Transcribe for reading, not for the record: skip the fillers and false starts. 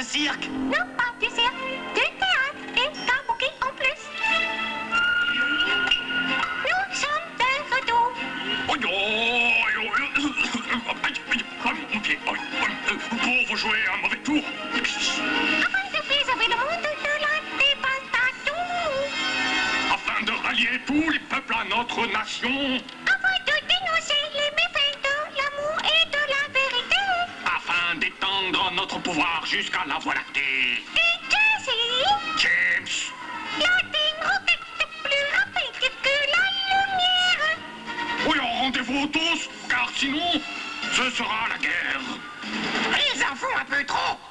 cirque? Non, pas du cirque, du théâtre et kabuki en plus. Nous sommes de retour. Pauvre jouet, un mauvais tour. Après surprise avec le monde de la dévastation. Afin de rallier tous les peuples à notre nation. Afin de dénoncer les méfaits de l'amour et de la vérité. Afin d'étendre notre pouvoir jusqu'à la Voie lactée. Et Jesse, James. la Team Rocket plus rapide que la lumière. Oui, rendez-vous tous, car sinon, ce sera la guerre. Ils en font un peu trop.